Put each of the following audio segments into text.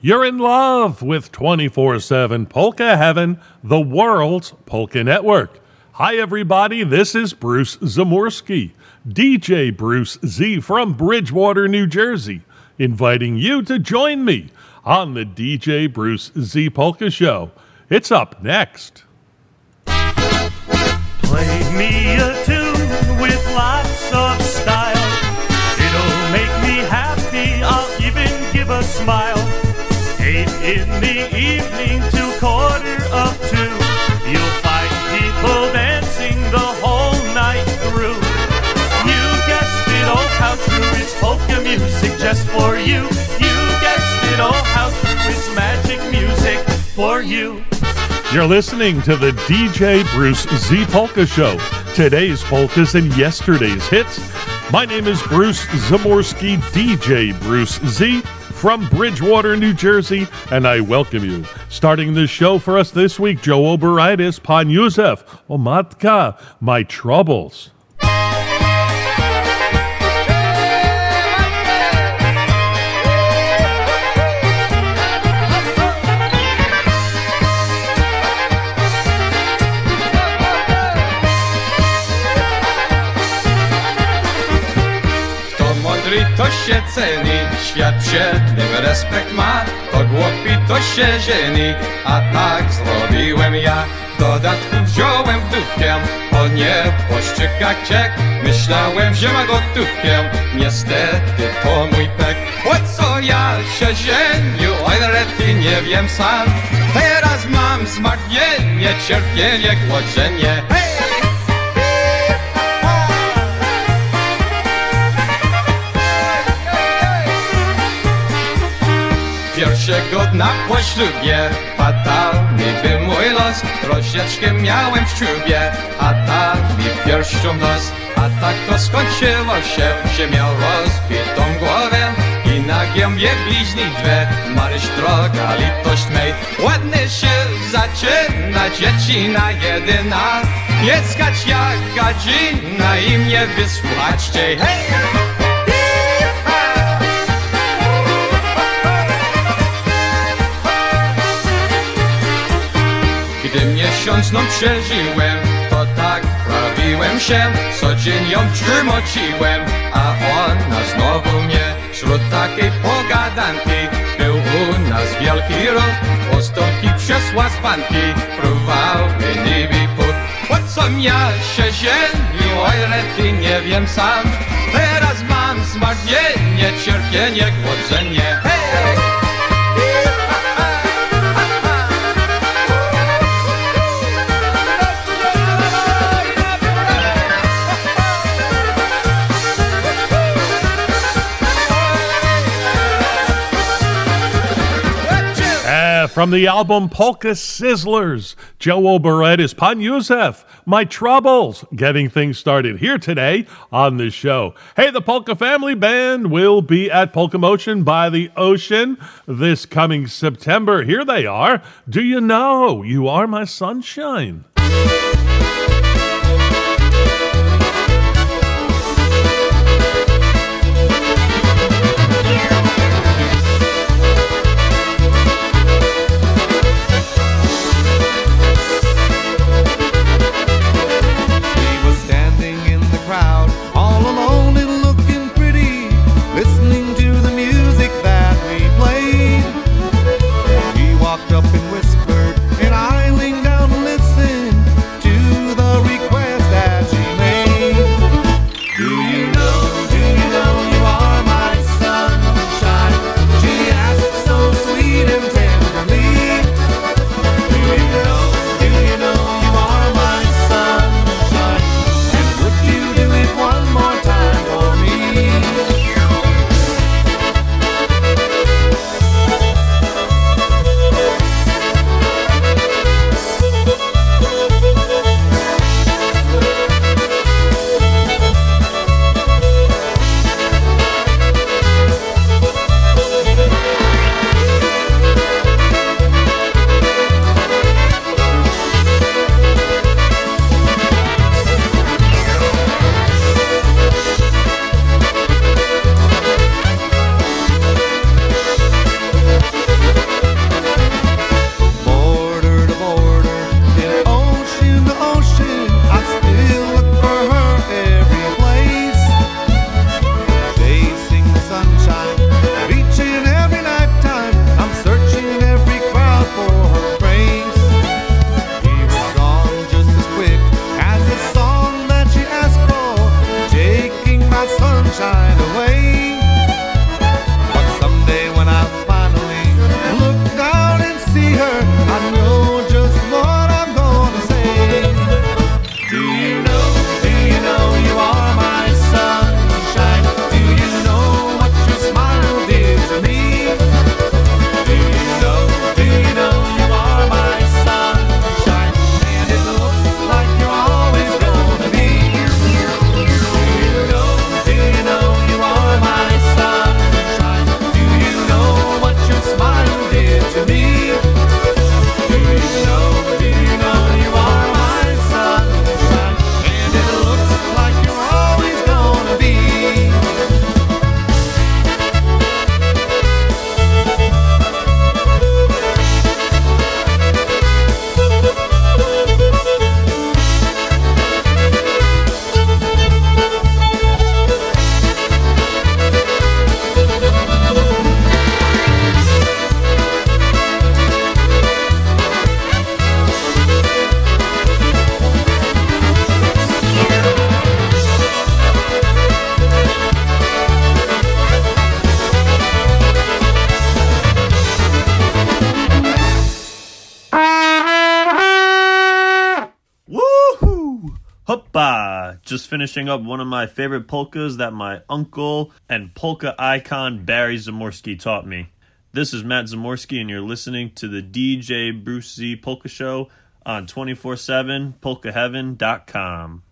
You're in love with 24/7 Polka Heaven, the world's polka network. Hi, everybody. This is Bruce Zamorski, DJ Bruce Z from Bridgewater, New Jersey, inviting you to join me on the DJ Bruce Z Polka Show. It's up next. Play me a tune with lots of style. It'll make me happy. I'll even give a smile. 8 in the evening to 1:45. You'll find people dancing the whole night through. You guessed it, oh how true, it's polka music just for you. You guessed it, oh how true, it's magic music for you. You're listening to the DJ Bruce Z Polka Show. Today's polkas and yesterday's hits. My name is Bruce Zamorski, DJ Bruce Z from Bridgewater, New Jersey, and I welcome you. Starting the show for us this week, Joe Oberitis, Pan Yusef, O Matka, My Troubles. To się ceni, świat przed nim respekt ma. To głupi to się żeni, a tak zrobiłem ja. W dodatku wziąłem wdówkę, o nie poszczykach ciek. Myślałem, że ma gotówkę, niestety to mój pek. Po co ja się żenił, oj rety nie wiem sam. Teraz mam zmartwienie, cierpienie, głodzenie. Hej! Pierwszego dnia po ślubie fatalny był mój los. Troszeczkę miałem w czubie, a tak mi w pierścią nos. A tak to skończyło się, że miał rozbitą głowę i na gębie bliźni dwie. Maryś droga, litość mej, ładnie się zaczyna, dziecina jedyna. Nie skacz jak gadzina i mnie wysłuchaczcie, hej! Gdy miesiąc przeżyłem, to tak prawiłem się, co dzień ją przymociłem, a ona znowu mnie. Wśród takiej pogadanki był u nas wielki ruch, ostolki krzesła z banki, fruwały niby put. Po co ja się żenił, oj rety nie wiem sam. Teraz mam zmartwienie, cierpienie, głodzenie, hej! From the album Polka Sizzlers, Joe Oberitis, Pan Yusef, My Troubles, getting things started here today on the show. Hey, the Polka Family Band will be at Polka Motion by the Ocean this coming September. Here they are. Do you know you are my sunshine? Up and whispered, and I leaned down to listen. just finishing up one of my favorite polkas that my uncle and polka icon Barry Zamorsky taught me. This is Matt Zamorsky, and you're listening to the DJ Bruce Z Polka Show on 247polkaheaven.com.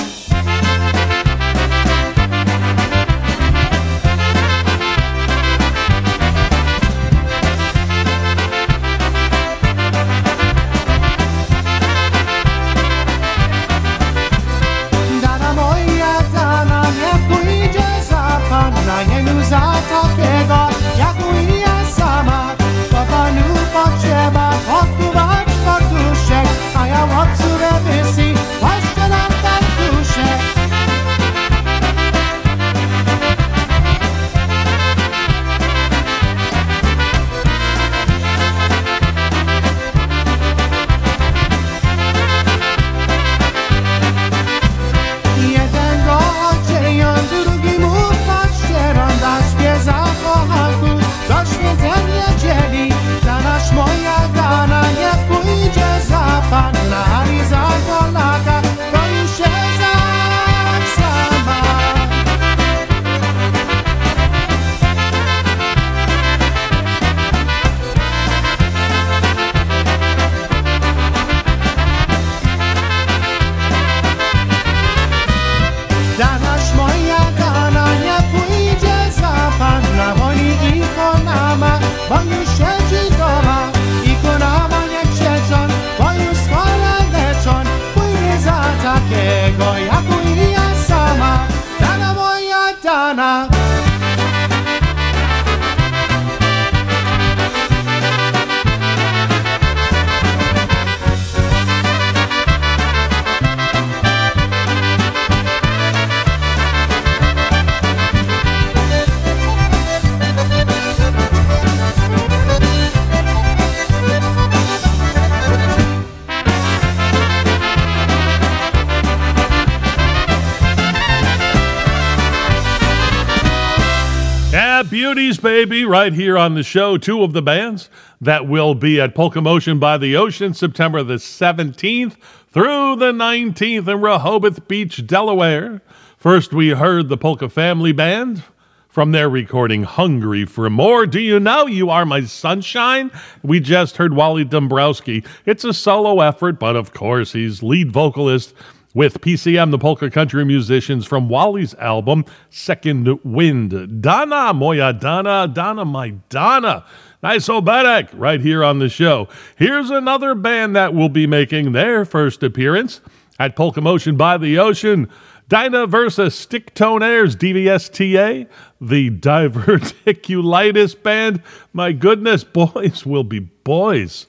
Beauties, baby, right here on the show. Two of the bands that will be at Polka Motion by the Ocean, September the 17th through the 19th in Rehoboth Beach, Delaware. First, we heard the Polka Family Band from their recording Hungry for More. Do you know you are my sunshine? We just heard Wally Dombrowski. It's a solo effort, but of course he's lead vocalist with PCM, the polka country musicians, from Wally's album, Second Wind. Dana, moja Dana, Dana, my Dana. Nice oberek, right here on the show. Here's another band that will be making their first appearance at Polka Motion by the Ocean. Dinah versus Stick Tone Airs, DVSTA, the Diverticulitis Band. My goodness, boys will be boys.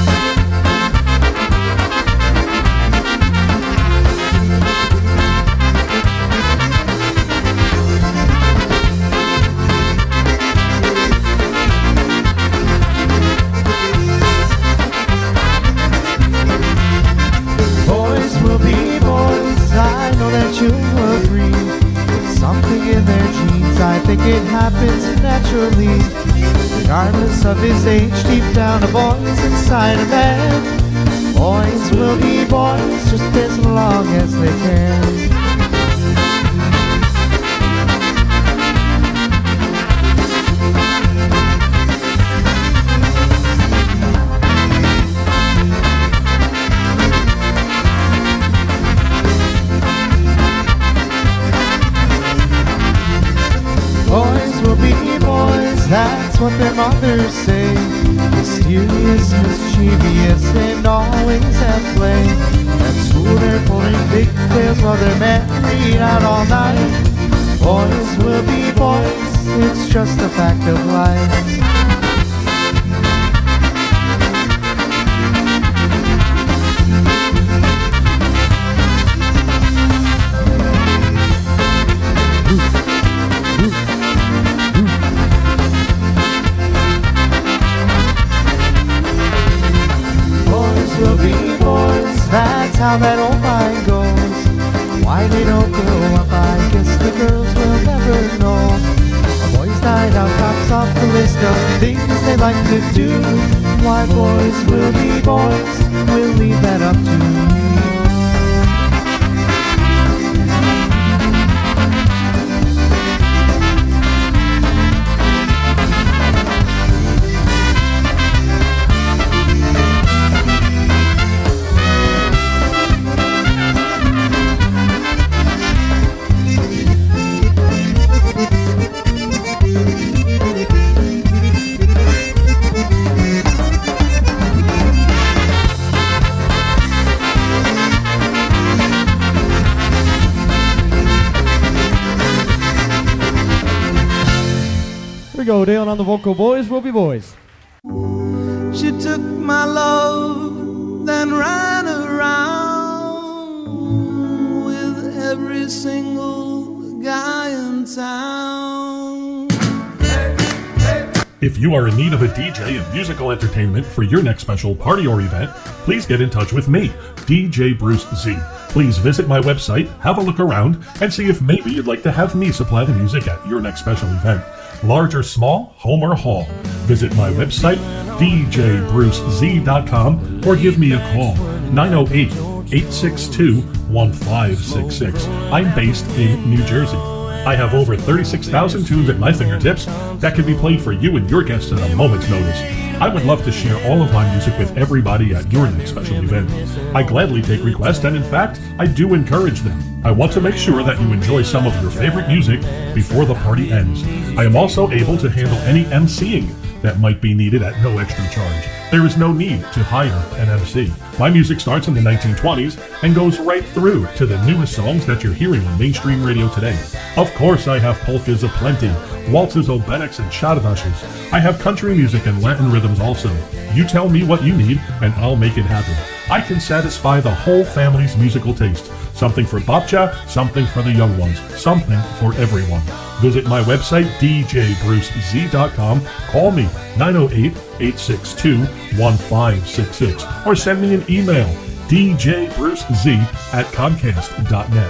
I think it happens naturally. Regardless of his age, deep down a boy's inside a man. Boys will be boys just as long as they can. That's what their mothers say. Mysterious, mischievous, and always at play. At school they're pulling pigtails while they're married out all night. Boys will be boys, it's just a fact of life. How that old line goes. Why they don't grow up, I guess the girls will never know. A boy's night out tops off the list of things they like to do. Why boys will be boys, we'll leave that up to you. we go. Dale on the vocal, boys will be boys. She took my love, then ran around with every single guy in town. If you are in need of a DJ and musical entertainment for your next special party or event, please get in touch with me, DJ Bruce Z. Please visit my website, have a look around, and see if maybe you'd like to have me supply the music at your next special event. Large or small, home or hall. Visit my website, djbrucez.com, or give me a call, 908-862-1566. I'm based in New Jersey. I have over 36,000 tunes at my fingertips that can be played for you and your guests at a moment's notice. I would love to share all of my music with everybody at your next special event. I gladly take requests, and in fact, I do encourage them. I want to make sure that you enjoy some of your favorite music before the party ends. I am also able to handle any emceeing that might be needed at no extra charge. There is no need to hire an MC. My music starts in the 1920s and goes right through to the newest songs that you're hearing on mainstream radio today. Of course, I have polkas aplenty, waltzes, obereks, and czardashes. I have country music and Latin rhythms also. You tell me what you need, and I'll make it happen. I can satisfy the whole family's musical taste. Something for babcia, something for the young ones, something for everyone. Visit my website, djbrucez.com. Call me, 908-862-1566. Or send me an email, djbrucez@comcast.net.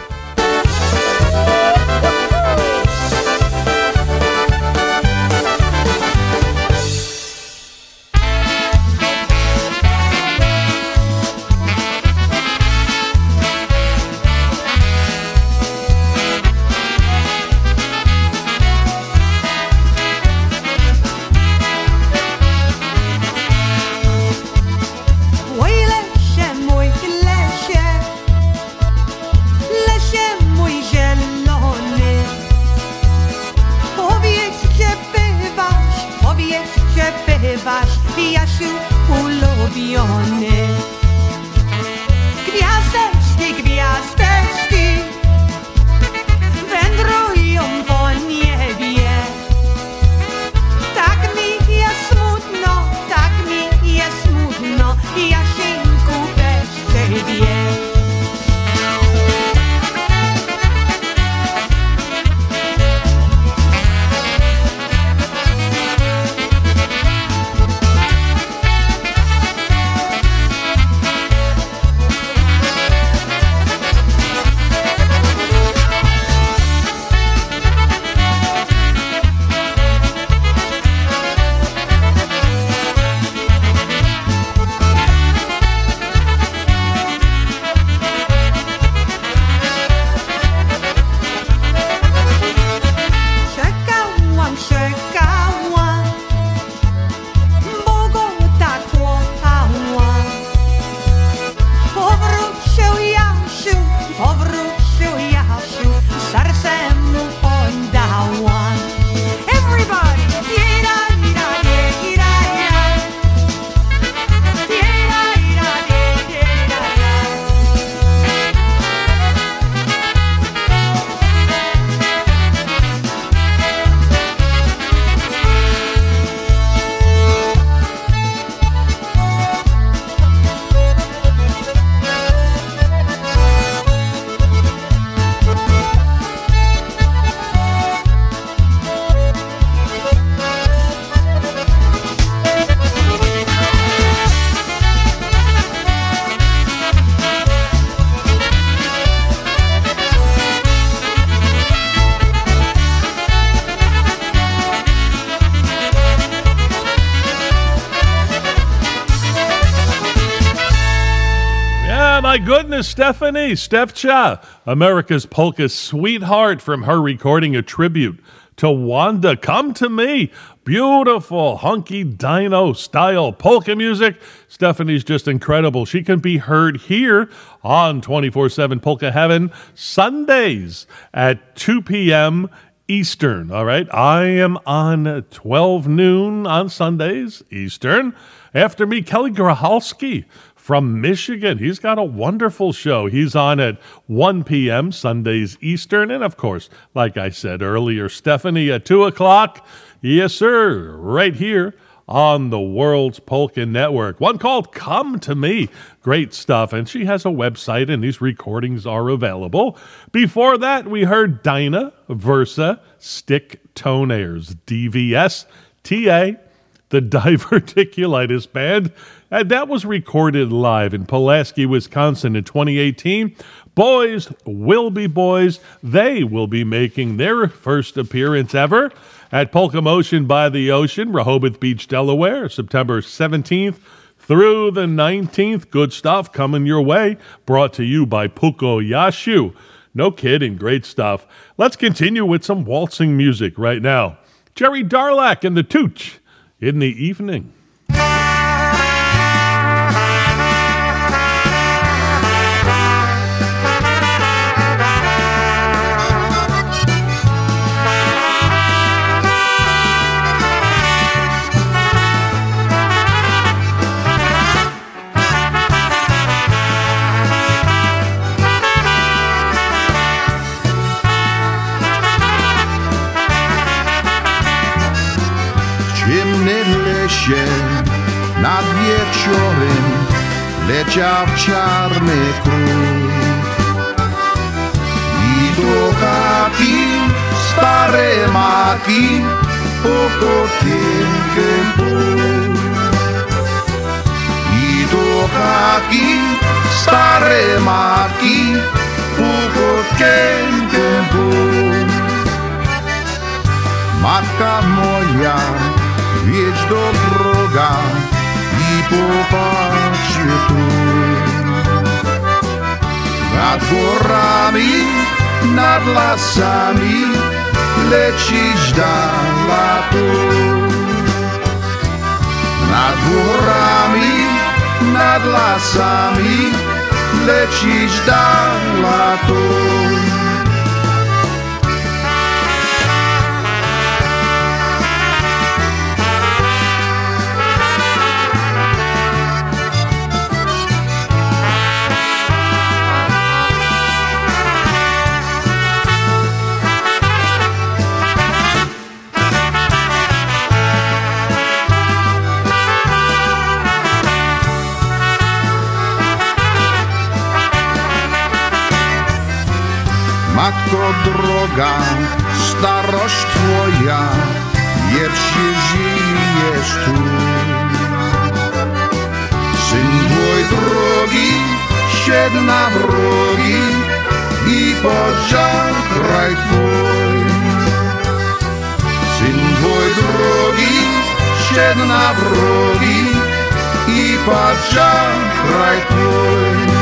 My goodness, Stephanie, Steph Cha, America's polka sweetheart, from her recording a tribute to Wanda. Come to Me. Beautiful, hunky dino style polka music. Stephanie's just incredible. She can be heard here on 24/7 Polka Heaven Sundays at 2 p.m. Eastern. All right. I am on 12 noon on Sundays Eastern. After me, Kelly Grahalski from Michigan. He's got a wonderful show. He's on at 1 p.m. Sundays Eastern. And, of course, like I said earlier, Stephanie at 2 o'clock. Yes, sir, right here on the World's Polka Network. One called Come to Me. Great stuff. And she has a website, and these recordings are available. Before that, we heard Dinah Versa Stick Tonaires, DVS TA, the Diverticulitis Band. And that was recorded live in Pulaski, Wisconsin in 2018. Boys will be boys. They will be making their first appearance ever at Polka Motion by the Ocean, Rehoboth Beach, Delaware, September 17th through the 19th. Good stuff coming your way. Brought to you by Puko Yashu. No kidding, great stuff. Let's continue with some waltzing music right now. Jerry Darlak and the Tooch in the evening. Nad wieczorem leciał czarny król i do chati stare maki po kokienkę pół. I do chati stare maki po kokienkę pół. Matka moja, wiedź do droga i popatrzcie tu. Nad górami, nad lasami lecisz dala tu. Nad górami, nad lasami lecisz dala tu. Matko droga, starość twoja, wiecznie żyjesz tu. Syn twój drogi, siedł na wrogi i podział kraj twój. Syn twój drogi, siedł na wrogi i podział kraj twój.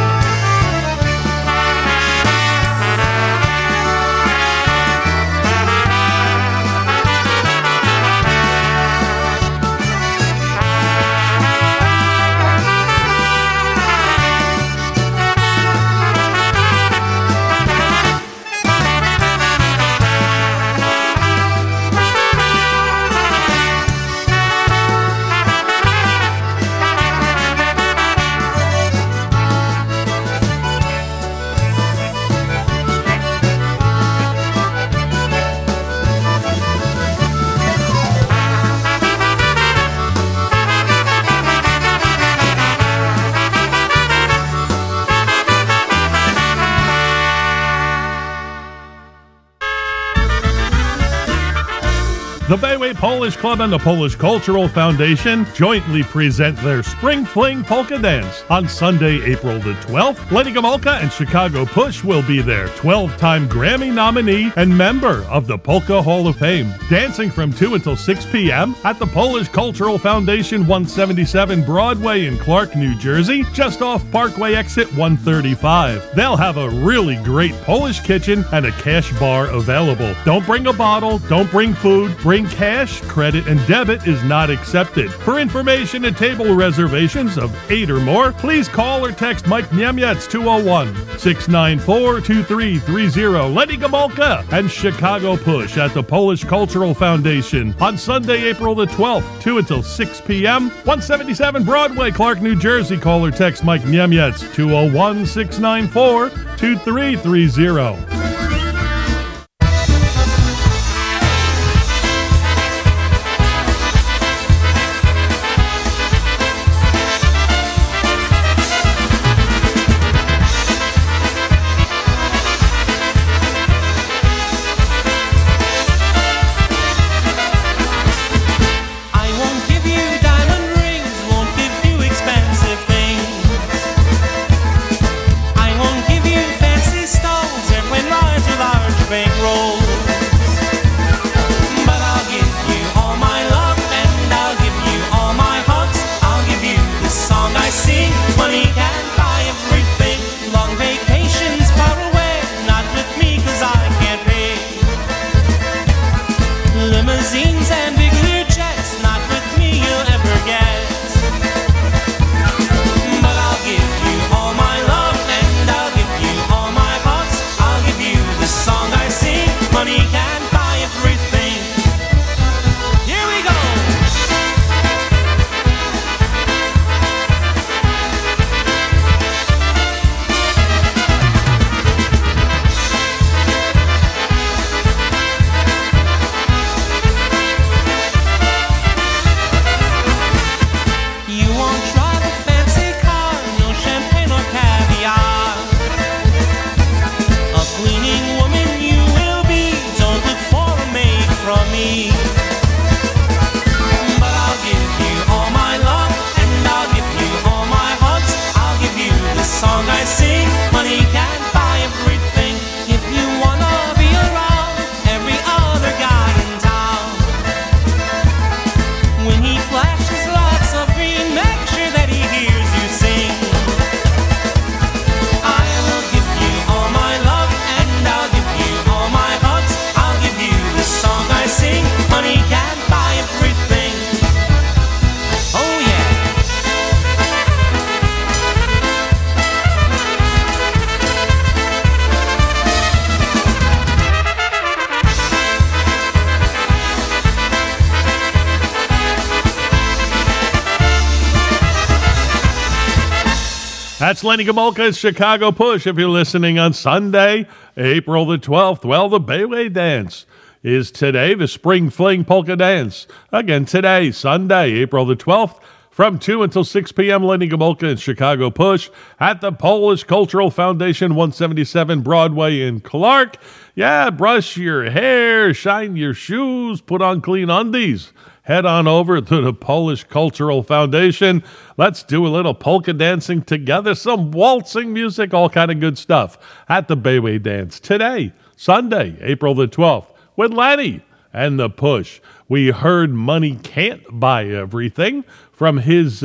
The Bayway Polish Club and the Polish Cultural Foundation jointly present their Spring Fling Polka Dance on Sunday, April the 12th. Lady Gomolka and Chicago Push will be there, 12-time Grammy nominee and member of the Polka Hall of Fame. Dancing from 2 until 6 p.m. at the Polish Cultural Foundation, 177 Broadway in Clark, New Jersey, just off Parkway exit 135. They'll have a really great Polish kitchen and a cash bar available. Don't bring a bottle, don't bring food, bring cash, credit, and debit is not accepted. For information and table reservations of 8 or more, please call or text Mike Niemiec 201-694-2330. Lenny Gomulka and Chicago Push at the Polish Cultural Foundation on Sunday, April the 12th, 2 until 6 p.m. 177 Broadway, Clark, New Jersey. Call or text Mike Niemiec 201-694-2330. That's Lenny Gomulka's Chicago Push. If you're listening on Sunday, April the 12th, well, the Bayway Dance is today, the Spring Fling Polka Dance. Again, today, Sunday, April the 12th, from 2 until 6 p.m., Lenny Gomulka and Chicago Push at the Polish Cultural Foundation, 177 Broadway in Clark. Yeah, brush your hair, shine your shoes, put on clean undies. Head on over to the Polish Cultural Foundation. Let's do a little polka dancing together, some waltzing music, all kind of good stuff at the Bayway Dance today, Sunday, April the 12th, with Lenny and the Push. We heard Money Can't Buy Everything from his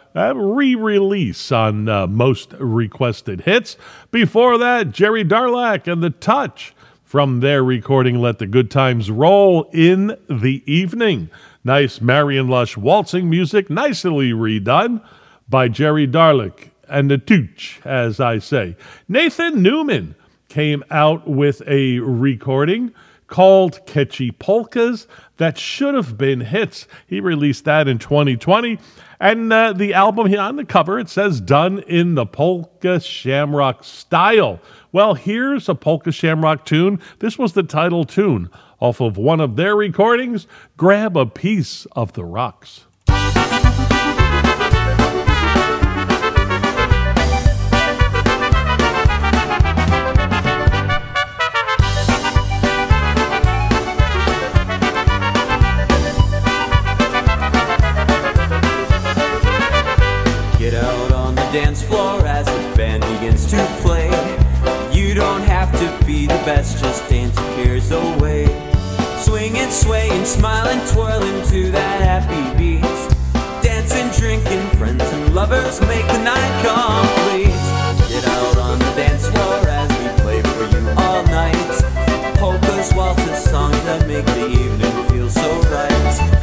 re-release on Most Requested Hits. Before that, Jerry Darlak and The Touch from their recording Let the Good Times Roll in the Evening. Nice Marion Lush waltzing music, nicely redone by Jerry Darlak and The Tooch, as I say. Nathan Newman came out with a recording called Catchy Polkas That Should Have Been Hits. He released that in 2020. And the album here on the cover, it says done in the polka shamrock style. Well, here's a polka shamrock tune. This was the title tune off of one of their recordings, Grab a Piece of the Rocks. Get out on the dance floor as the band begins to play. You don't have to be the best, just dance your cares away. Swing and sway and smile and twirl into that happy beat. Dancing, drinking, friends and lovers make the night complete. Get out on the dance floor as we play for you all night. Polkas, waltzes, songs that make the evening feel so right.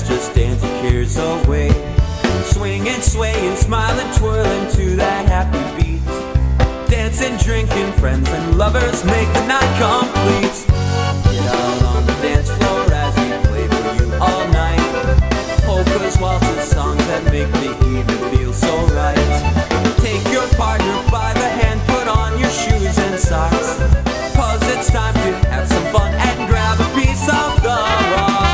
best, just dance your cares away. Swing and sway and smile and twirl into that happy beat. Dancing, drinking, friends and lovers make the night complete. Get out on the dance floor as we play for you all night. Polkas, waltzes, songs that make the evening feel so right. Take your partner by the hand, put on your shoes and socks, 'cause it's time to have some fun and grab a piece of the rocks.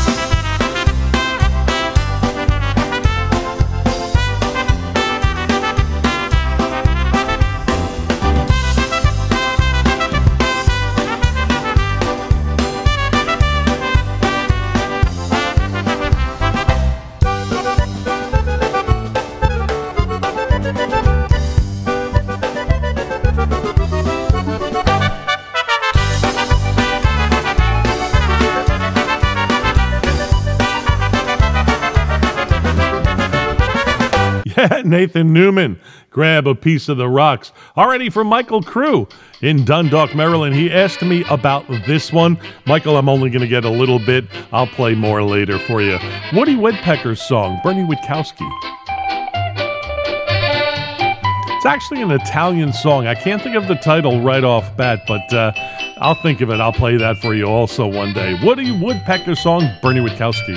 Nathan Newman, grab a piece of the rocks. Already from Michael Crew in Dundalk, Maryland. He asked me about this one. Michael, I'm only going to get a little bit. I'll play more later for you. Woody Woodpecker's song, Bernie Witkowski. It's actually an Italian song. I can't think of the title right off bat, but I'll think of it. I'll play that for you also one day. Woody Woodpecker's song, Bernie Witkowski.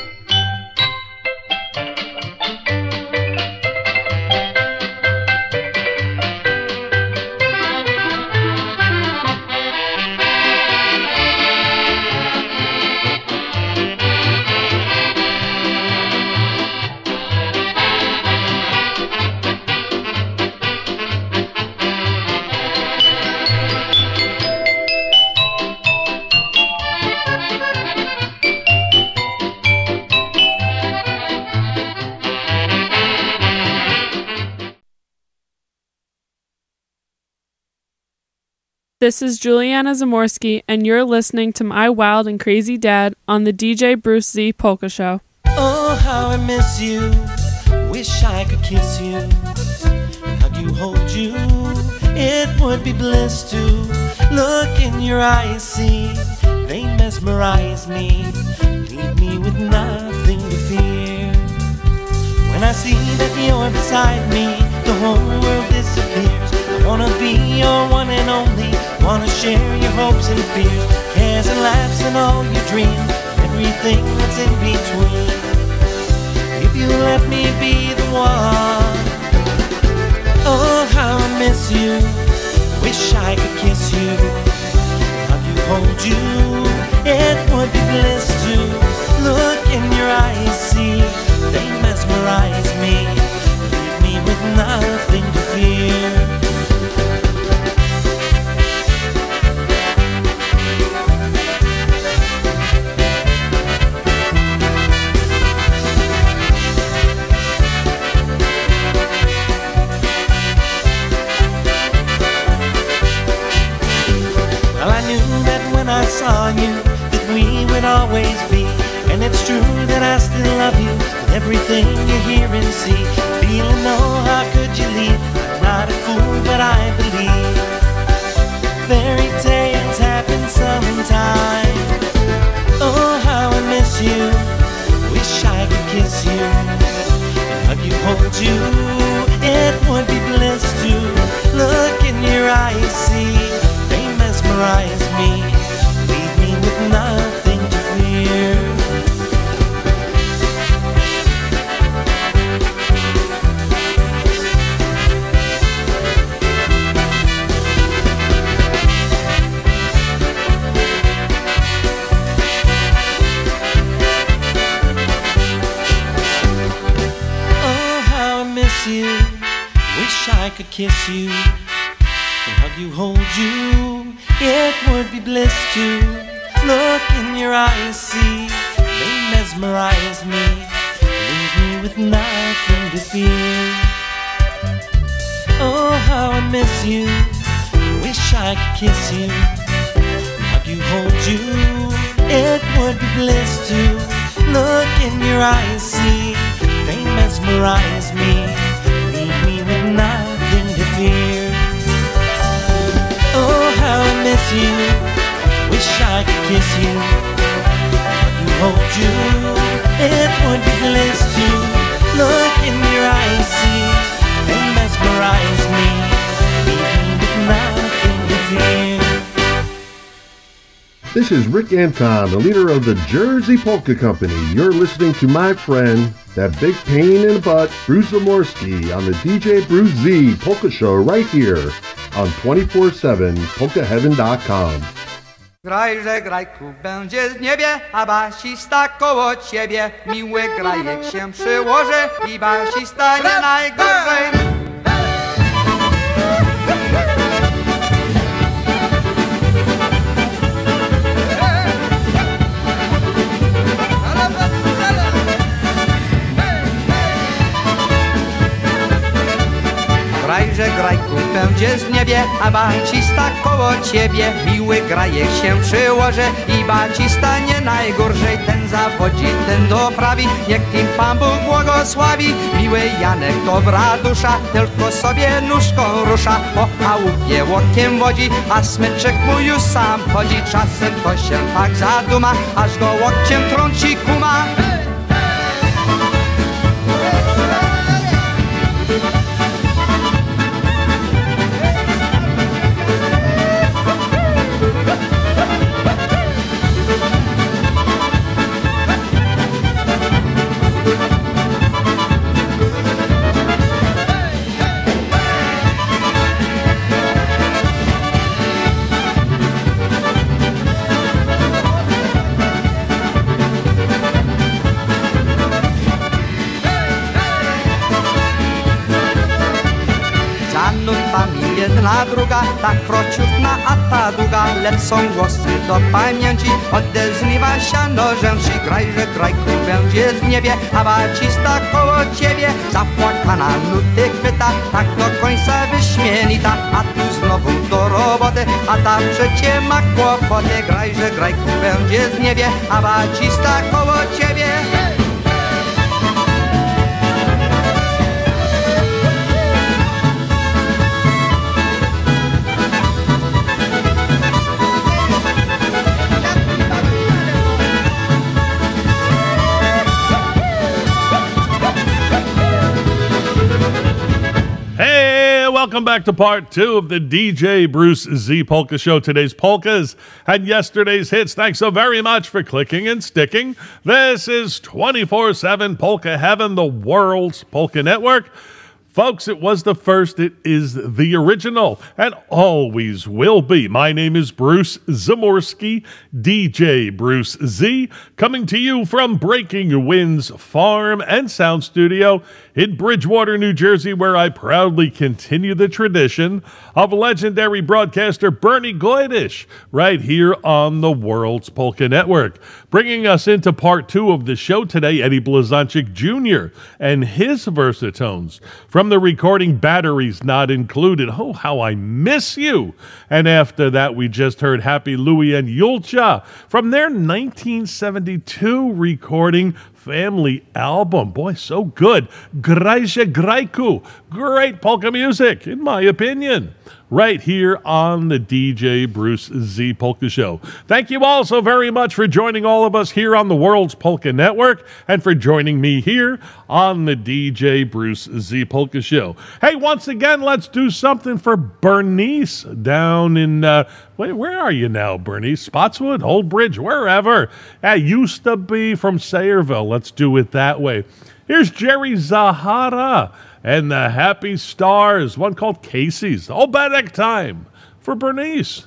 This is Juliana Zamorsky, and you're listening to My Wild and Crazy Dad on the DJ Bruce Z Polka Show. Oh, how I miss you. Wish I could kiss you, hug you, hold you. It would be bliss to look in your eyes, see they mesmerize me, leave me with nothing to fear. When I see that you're beside me, the whole world disappears. I wanna be your one and only, wanna share your hopes and fears, cares and laughs and all your dreams, everything that's in between. If you let me be the one. Oh, how I miss you. Wish I could kiss you, hug you, hold you. It would be bliss to look in your eyes, see they mesmerize me, leave me with nothing to fear. I saw you, that we would always be. And it's true that I still love you, with everything you hear and see. Feeling, oh, how could you leave? I'm not a fool, but I believe fairy tales happen sometime. Oh, how I miss you. Wish I could kiss you and hug you, hold you. It would be bliss to look in your eyes, see they mesmerize me, with nothing to fear. Oh, how I miss you. Wish I could kiss you and hug you, hold you. It would be bliss to look in your eyes, see they mesmerize me, leave me with nothing to fear. Oh, how I miss you. Wish I could kiss you, hug you, hold you. It would be bliss to look in your eyes, see they mesmerize me, leave me with nothing to fear. Oh, how I miss you. Wish I could kiss you, hug you, hold you. It would be bliss to look in your eyes, see, and mesmerize me, even if nothing is here. This is Rick Anton, the leader of the Jersey Polka Company. You're listening to my friend, that big pain in the butt, Bruce Zamorsky, on the DJ Bruce Z Polka Show right here on 24/7 polkaheaven.com. Grajże grajku będzie w niebie, a basista koło ciebie. Miły grajek się przyłoży i basista nie najgorzej. Grajże grajku będziesz w niebie, a bacista koło ciebie. Miły grajek się przyłoży i bacista nie najgorzej. Ten zawodzi, ten doprawi, niech im Pan Bóg błogosławi. Miły Janek, dobra dusza, tylko sobie nóżką rusza. Po chałupie łokiem wodzi, a smyczek mu już sam chodzi. Czasem to się tak zaduma, aż go łokciem trąci kuma. Jedna, druga, ta krociutna, a ta długa. Lecą głosy do pamięci, odezwiewa siano rzęsi. Grajże grajku będzie w niebie, a bacista koło ciebie. Zapłakana nuty chwyta, tak do końca wyśmienita. A tu znowu do roboty, a ta przecie ma kłopoty. Grajże grajku będzie w niebie, a bacista koło ciebie. Welcome back to part 2 of the DJ Bruce Z Polka Show. Today's polkas and yesterday's hits. Thanks so very much for clicking and sticking. This is 24/7 Polka Heaven, the world's polka network. Folks, it was the first, it is the original, and always will be. My name is Bruce Zamorsky, DJ Bruce Z, coming to you from Breaking Winds Farm and Sound Studio in Bridgewater, New Jersey, where I proudly continue the tradition of legendary broadcaster Bernie Goydish, right here on the World's Polka Network. Bringing us into part 2 of the show today, Eddie Blazonczyk Jr. and his Versatones. From the recording Batteries Not Included, Oh, How I Miss You. And after that, we just heard Happy Louie and Yulcha from their 1972 recording Family Album. Boy, so good. Grajże grajku. Great polka music, in my opinion. Right here on the DJ Bruce Z Polka Show. Thank you all so very much for joining all of us here on the World's Polka Network and for joining me here on the DJ Bruce Z Polka Show. Hey, once again, let's do something for Bernice down in, where are you now, Bernice? Spotswood, Old Bridge, wherever. Used to be from Sayreville. Let's do it that way. Here's Jerry Zahara and the Happy Stars, one called Casey's. Obedek time for Bernice.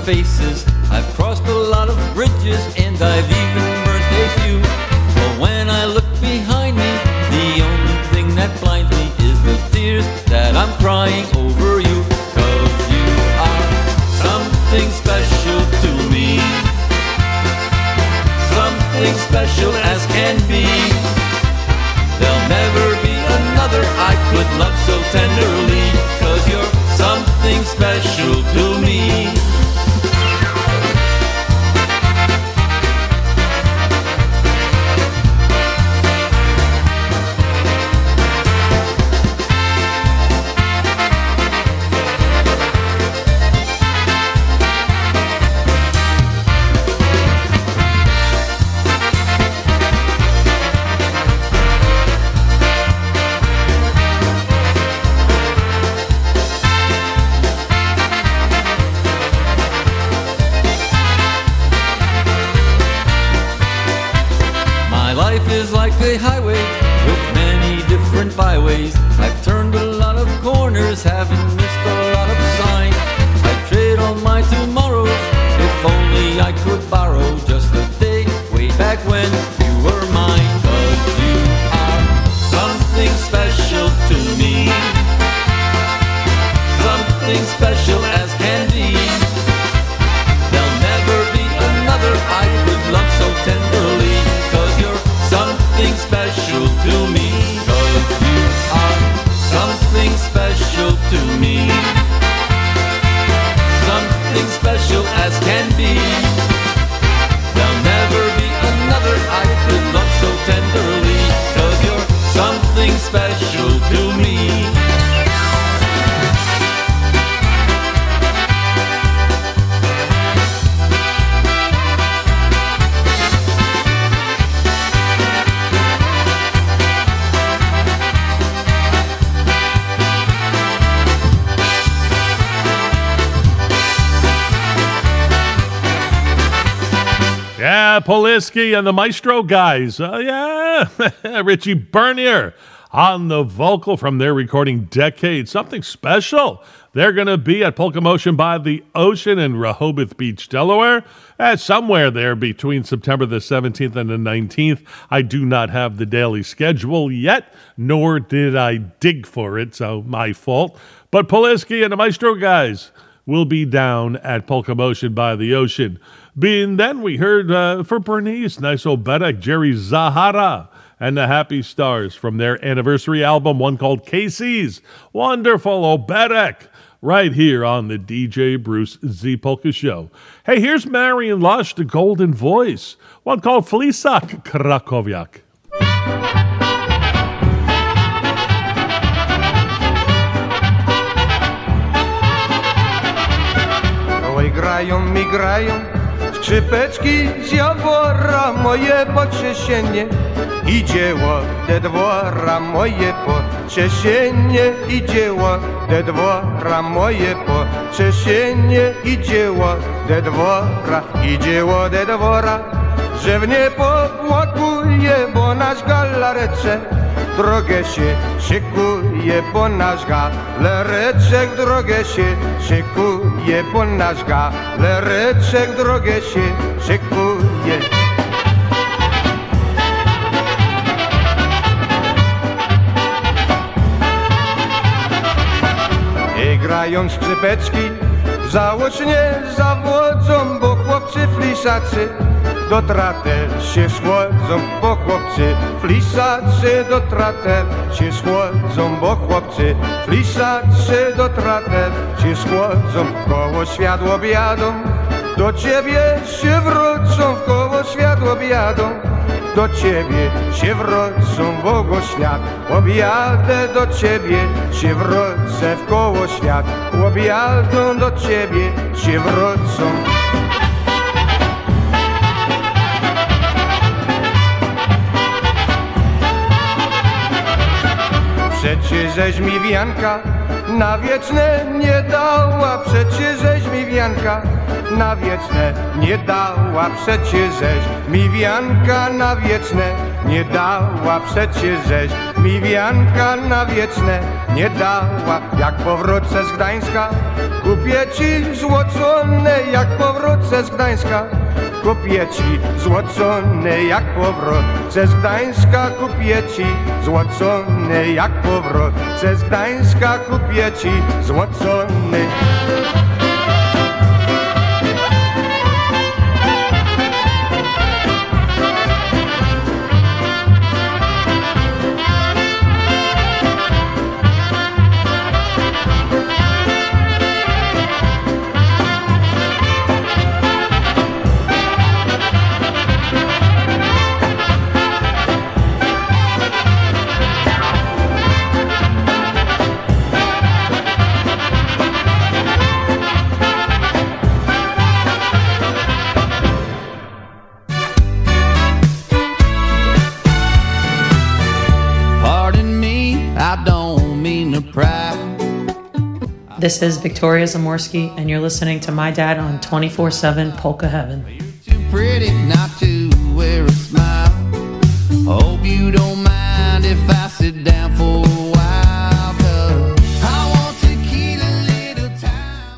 faces. I've crossed a lot of bridges and I've even burnt a few. But when I look behind me, the only thing that blinds me is the tears that I'm crying over you. 'Cause you are something special to me, something special as can be. There'll never be another I could love so tenderly, 'cause you're something special to me. A highway with many different byways. I've turned a lot of corners, haven't missed a lot of signs. I'd trade all my tomorrows if only I could borrow just a day way back when you were mine. 'Cause you are something special to me, something special as can be. There'll never be another I could love so tenderly, 'cause you're something special to me. 'Cause you are something special to me, something special as can be. There'll never be another I could love so tenderly, 'cause you're something special to me. Yeah, Poliski and the Maestro guys. Yeah, Richie Bernier on the vocal from their recording Decade. Something special. They're going to be at Polka Motion by the Ocean in Rehoboth Beach, Delaware. Somewhere there between September the 17th and the 19th. I do not have the daily schedule yet, nor did I dig for it, so my fault. But Poliski and the Maestro guys will be down at Polka Motion by the Ocean. Being then, we heard for Bernice, nice old Bedek, Jerry Zahara, and the Happy Stars from their anniversary album, one called Casey's. Wonderful old Bedek, right here on the DJ Bruce Z Polka Show. Hey, here's Marion Lush, the Golden Voice, one called Flisak Krakowiak. Oj, grają mi grają skrzypeczki z Jawora, moje pocieszenie i dzieło de dwora, moje pocieszenie i dzieło de dwora, moje pocieszenie i dzieło de dwora, i dzieło de dwora, że w nie popłakuje, bo nasz galareczek drogę się szykuje, bo nasz galereczek drogę się szykuje, bo nasz galereczek drogę się szykuje. I grają skrzypeczki, załocznie zawodzą, bo chłopcy flisacy do trater się schłodzą, bo chłopcy flisacy do trater się schłodzą, bo chłopcy flisacy do trater się schłodzą. Koło światło biadą, do ciebie się wrócą, w koło światło biadą, do ciebie się wrócą, wogo świat objadę, do ciebie się wrócę, w koło świat objadą, do ciebie się wrócą. przecie żeś mi wianka na wieczne nie dała, przecie żeś mi wianka na wieczne nie dała, przecie żeś mi wianka na wieczne nie dała, przecie żeś mi wianka na wieczne nie dała. Jak powrócę z Gdańska, kupię ci złocone, jak powrócę z Gdańska, kupię ci złocone, jak powrócę z Gdańska, kupię ci złocone, jak powrócę z Gdańska, kupię ci złocone. This is Victoria Zamorsky, and you're listening to my dad on 24/7 Polka Heaven. Too pretty not to wear a smile. Hope you don't mind if I sit down for a while, 'cause I want to keep a little time.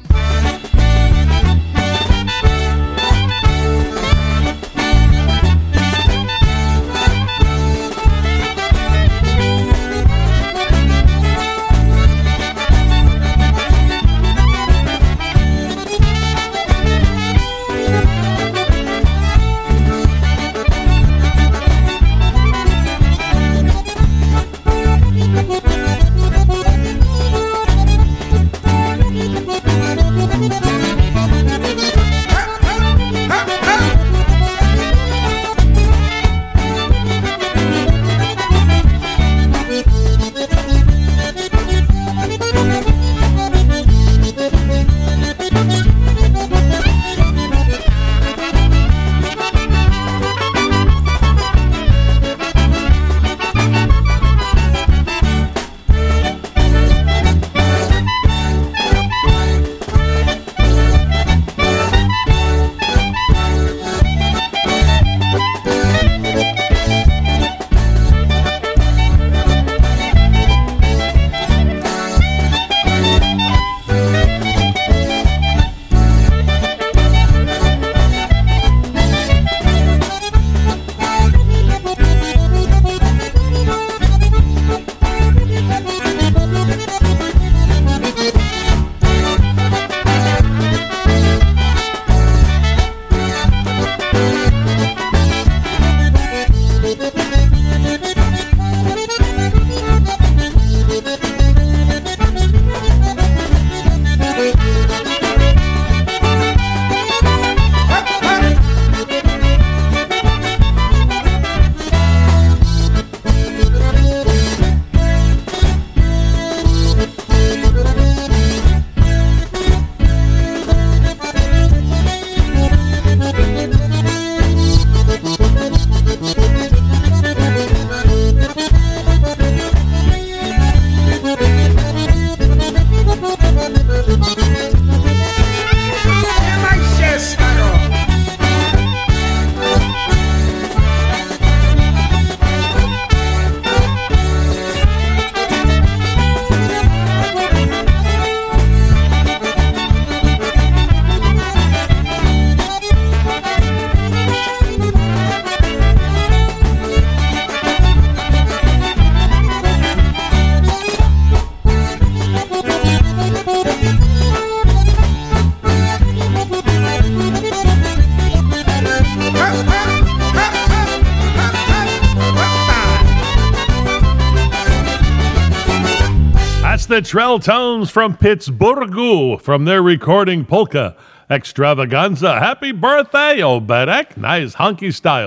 The Trell Tones from Pittsburgh from their recording Polka Extravaganza. Happy birthday, Oberek. Nice hunky style.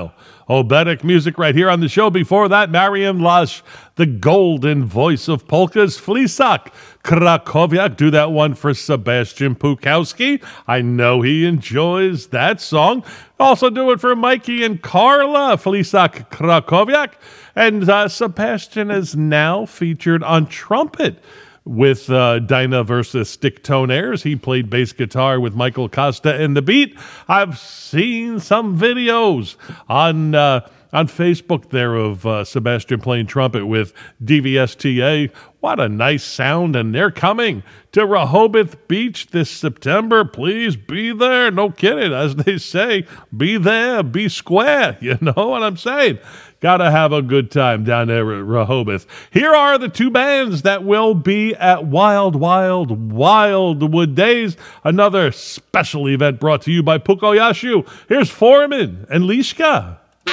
Obetic music right here on the show. Before that, Marian Lash, the golden voice of polkas, Flisak Krakowiak. Do that one for Sebastian Pukowski. I know he enjoys that song. Also do it for Mikey and Carla, Flisak Krakowiak. And Sebastian is now featured on trumpet with Dinah versus Stick Tone Airs. He played bass guitar with Michael Costa and The Beat. I've seen some videos on Facebook there of Sebastian playing trumpet with DVSTA. What a nice sound, and they're coming to Rehoboth Beach this September. Please be there. No kidding. As they say, be there, be square. You know what I'm saying? Gotta have a good time down there at Rehoboth. Here are the two bands that will be at Wildwood Days, another special event brought to you by Pukoyashu. Here's Foreman and Lishka.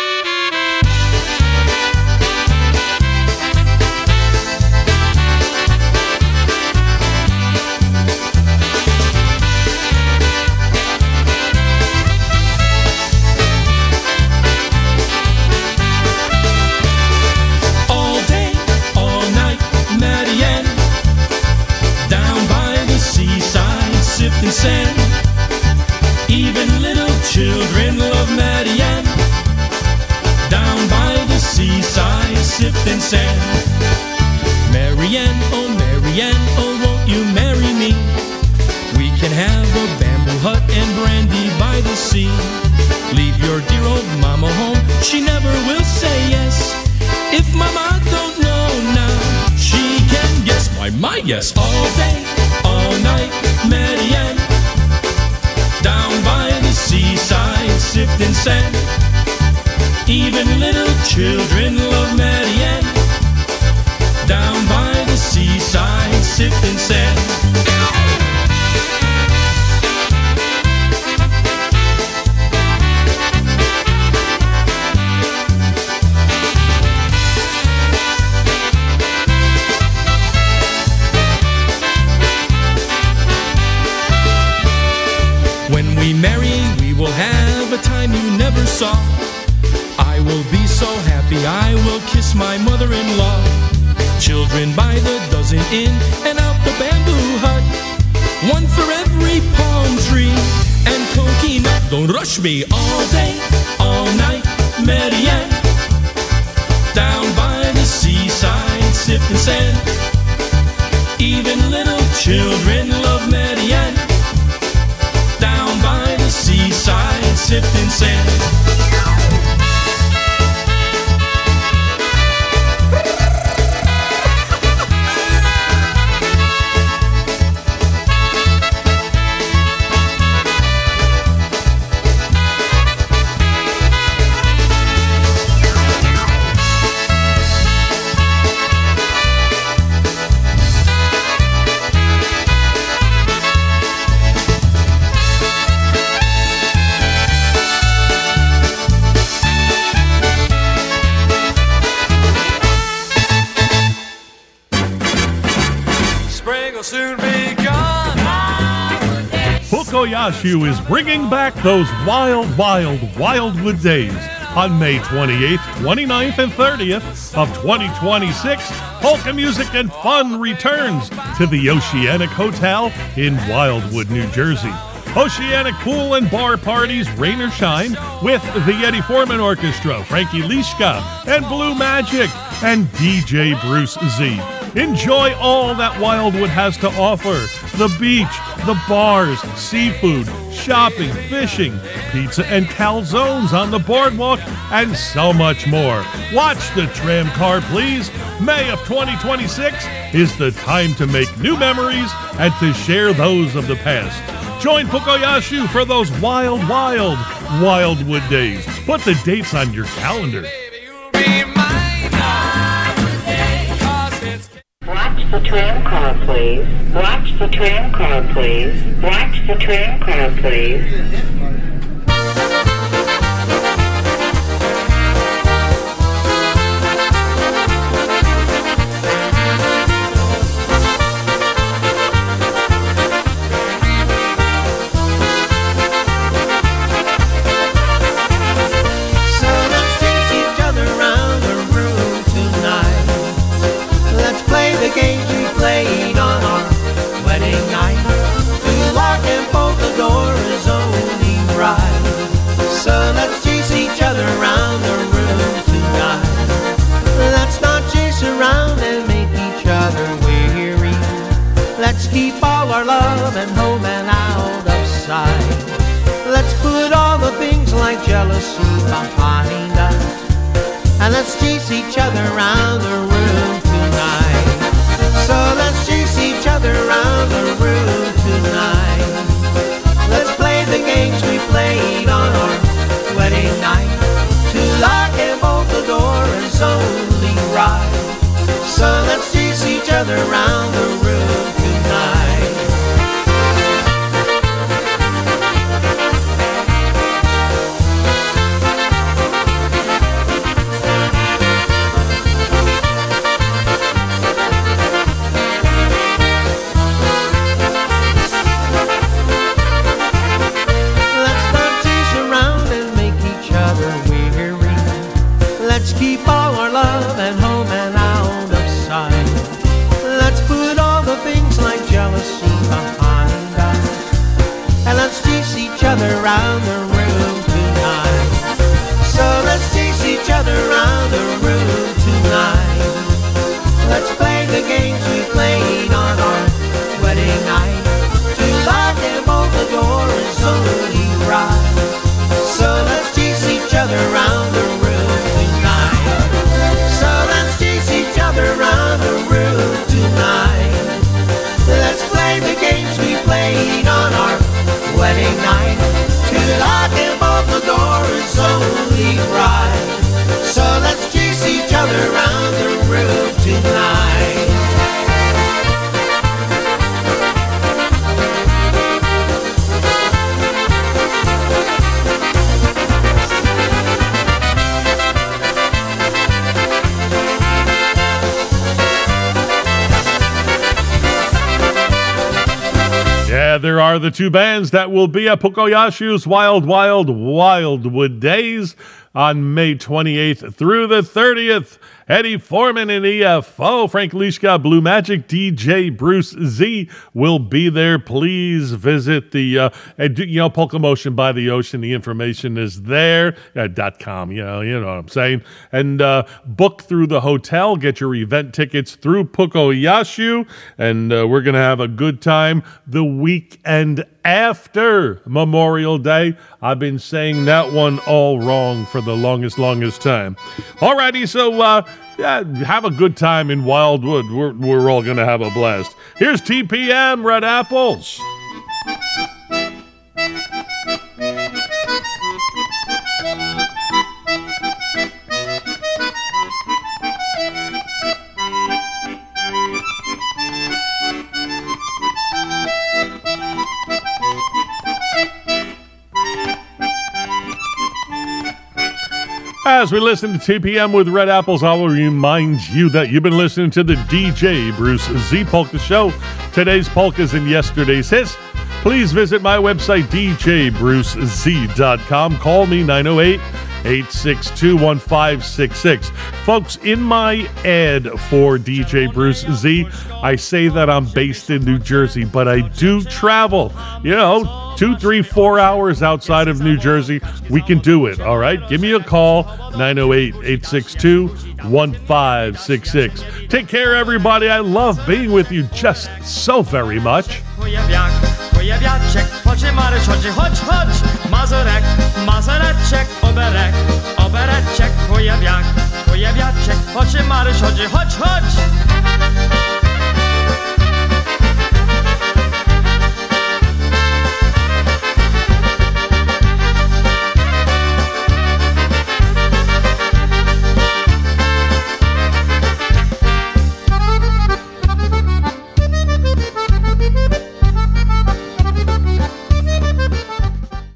Sand. Even little children love Marianne. Down by the seaside, sifting sand. Marianne, oh won't you marry me? We can have a bamboo hut and brandy by the sea. Leave your dear old mama home, she never will say yes. If mama don't know now, she can guess. Why my yes, all day, all night, Marianne. Down by the seaside, sifting sand. Even little children love Marianne. Down by the seaside, sifting sand. When we marry, we will have a time you never saw. I will be so happy, I will kiss my mother-in-law. Children by the dozen in and out the bamboo hut. One for every palm tree and coconut. Don't rush me all day, all night, Marianne. Down by the seaside, sifting sand. Even little children love Marianne. Down by the seaside, sifting sand. Pukoyashu is bringing back those Wildwood Days on May 28th, 29th, and 30th of 2026. Polka music and fun returns to the Oceanic Hotel in Wildwood, New Jersey. Oceanic pool and bar parties, rain or shine, with the Eddie Foreman Orchestra, Frankie Lishka, and Blue Magic, and DJ Bruce Z. Enjoy all that Wildwood has to offer. The beach, the bars, seafood, shopping, fishing, pizza and calzones on the boardwalk, and so much more. Watch the tram car, please. May of 2026 is the time to make new memories and to share those of the past. Join Pukoyashu for those Wildwood Days. Put the dates on your calendar. Watch the tram car, please. Watch the tram car, please. Watch the tram car, please. Let's keep all our love and home and out of sight. Let's put all the things like jealousy behind us, and let's chase each other around the room tonight. So let's chase each other around the room tonight. Let's play the games we played on our wedding night. To lock and bolt the door is only right. So let's chase each other around the room tonight. Let's not chase around and make each other weary. Let's keep all our love and home and out of sight. Let's put all the things like jealousy behind us, and let's chase each other around the room tonight. So let's chase each other around the room tonight. Let's play the games we played on our wedding night. To lock and bolt the door is only right. So let's chase each other around the room tonight. So let's chase each other around the room tonight. Let's play the games we played on our wedding night. To lock and bolt the door is only right. So let's chase each other around the room tonight. Yeah, there are the two bands that will be at Pukoyashu's Wild Wild Wildwood Days on May 28th through the 30th. Eddie Foreman and EFO, Frank Lishka, Blue Magic, DJ Bruce Z will be there. Please visit the, Polka Motion by the Ocean. The information is there, .com, you know what I'm saying. And book through the hotel, get your event tickets through Pukoyashu, and we're going to have a good time the weekend after Memorial Day. I've been saying that one all wrong for the longest time. Alrighty, so have a good time in Wildwood. We're all going to have a blast. Here's TPM, Red Apples. As we listen to TPM with Red Apples, I will remind you that you've been listening to the DJ Bruce Z Polka Show. Today's polkas and yesterday's hits. Please visit my website, djbrucez.com. Call me 908-862-1566. Folks, in my ad for DJ Bruce Z, I say that I'm based in New Jersey, but I do travel, 2, 3, 4 hours outside of New Jersey. We can do it, all right? Give me a call, 908-862-1566. Take care, everybody. I love being with you just so very much. Pojawiaczek, oczy Maryś, chodź, Mazurek, Mazureczek, obereczek, pojawiaczek, oczy Maryś, chodź.